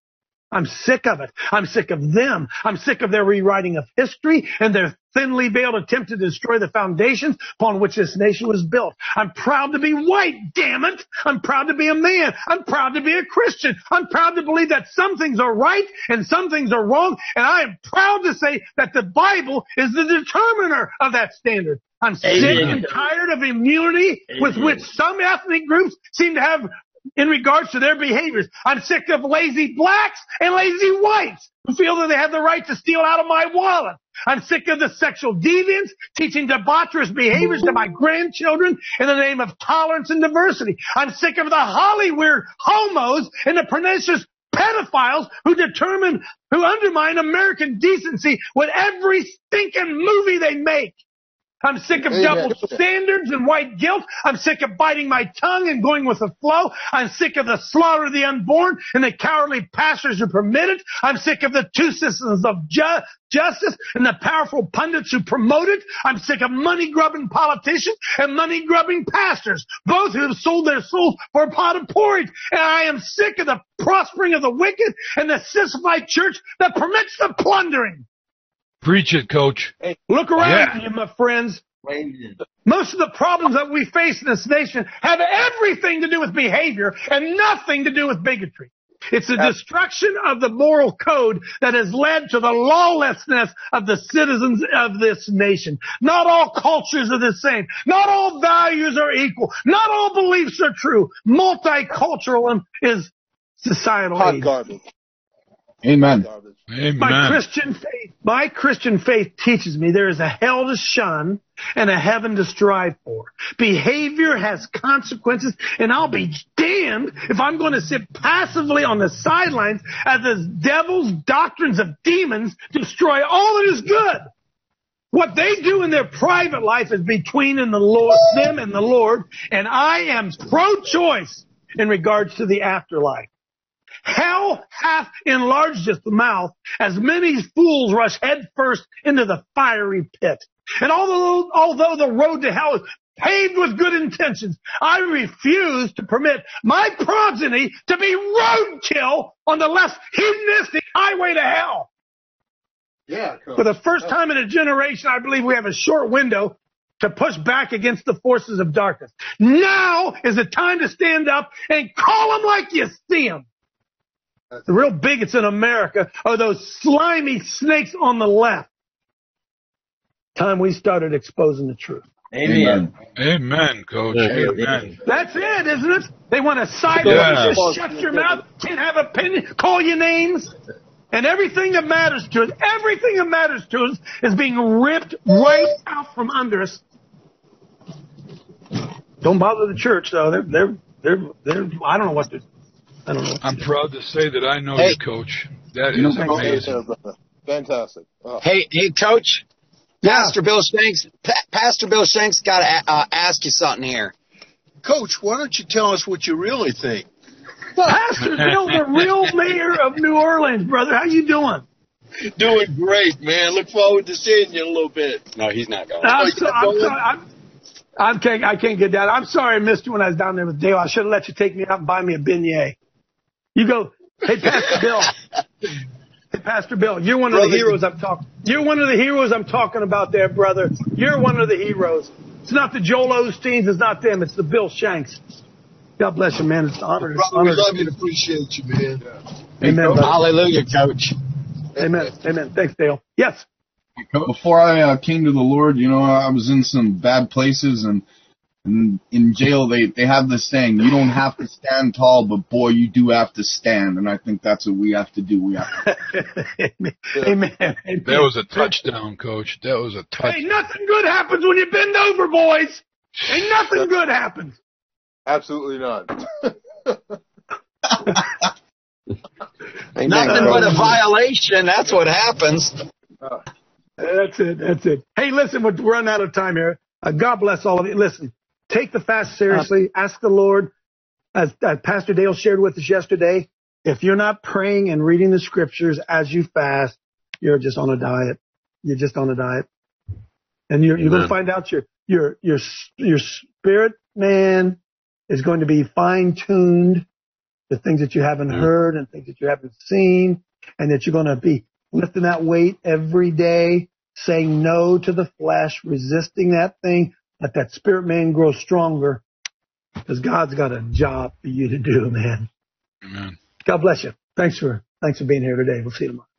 I'm sick of it. I'm sick of them. I'm sick of their rewriting of history and their thinly veiled attempt to destroy the foundations upon which this nation was built. I'm proud to be white, damn it. I'm proud to be a man. I'm proud to be a Christian. I'm proud to believe that some things are right and some things are wrong. And I am proud to say that the Bible is the determiner of that standard. I'm sick and tired of immunity with which some ethnic groups seem to have in regards to their behaviors. I'm sick of lazy blacks and lazy whites who feel that they have the right to steal out of my wallet. I'm sick of the sexual deviants teaching debaucherous behaviors to my grandchildren in the name of tolerance and diversity. I'm sick of the Hollywood homos and the pernicious pedophiles who undermine American decency with every stinking movie they make. I'm sick of double standards and white guilt. I'm sick of biting my tongue and going with the flow. I'm sick of the slaughter of the unborn and the cowardly pastors who permit it. I'm sick of the two systems of justice and the powerful pundits who promote it. I'm sick of money-grubbing politicians and money-grubbing pastors, both who have sold their souls for a pot of porridge. And I am sick of the prospering of the wicked and the sissified church that permits the plundering. Preach it, Coach. Hey, look around you, my friends. Most of the problems that we face in this nation have everything to do with behavior and nothing to do with bigotry. It's the destruction of the moral code that has led to the lawlessness of the citizens of this nation. Not all cultures are the same. Not all values are equal. Not all beliefs are true. Multiculturalism is societal. Hot garbage. Amen. Amen. My Christian faith teaches me there is a hell to shun and a heaven to strive for. Behavior has consequences, and I'll be damned if I'm going to sit passively on the sidelines as the devil's doctrines of demons destroy all that is good. What they do in their private life is between them and the Lord, and I am pro-choice in regards to the afterlife. Hell hath enlarged its mouth as many fools rush headfirst into the fiery pit. And although the road to hell is paved with good intentions, I refuse to permit my progeny to be roadkill on the less hedonistic highway to hell. Yeah, Coach. For the first time in a generation, I believe we have a short window to push back against the forces of darkness. Now is the time to stand up and call them like you see them. The real bigots in America are those slimy snakes on the left. Time we started exposing the truth. Amen. Amen, Coach. Amen. That's it, isn't it? They want to side with you, just shut your mouth, can't have opinion, call you names. And everything that matters to us is being ripped right out from under us. Don't bother the church, though. They're I don't know what they're. I don't know. I'm proud to say that I know you, Coach. That is amazing. Fantastic. Oh. Hey, Coach. Pastor Bill Shanks. Pastor Bill Shanks got to ask you something here. Coach, why don't you tell us what you really think? Pastor Bill, the real mayor of New Orleans, brother. How you doing? Doing great, man. Look forward to seeing you in a little bit. No, he's not going. I can't get down. I'm sorry I missed you when I was down there with Dale. I should have let you take me out and buy me a beignet. You go, hey, Pastor Bill. Hey, Pastor Bill, you're one of the heroes I'm talking. You're one of the heroes I'm talking about there, brother. You're one of the heroes. It's not the Joel Osteens. It's not them. It's the Bill Shanks. God bless you, man. It's an honor. We love you and appreciate you, man. Amen. Hallelujah, Coach. Amen. Amen. Thanks, Dale. Yes. Before I came to the Lord, I was in some bad places, and in jail they have this saying, you don't have to stand tall, but boy, you do have to stand. And I think that's what we have to do. We have to. Amen. That was a touchdown, Coach. That was a touchdown. Hey, nothing good happens when you bend over, boys. Ain't nothing good happens. Absolutely not. Nothing but a violation. That's what happens. That's it. Hey, listen, we're running out of time here. God bless all of you. Listen, take the fast seriously. Ask the Lord, as Pastor Dale shared with us yesterday, if you're not praying and reading the scriptures as you fast, you're just on a diet. You're just on a diet. And you're going to find out your spirit, man, is going to be fine-tuned the things that you haven't heard and things that you haven't seen, and that you're going to be lifting that weight every day, saying no to the flesh, resisting that thing, let that spirit man grow stronger, because God's got a job for you to do, man. Amen. God bless you. Thanks for being here today. We'll see you tomorrow.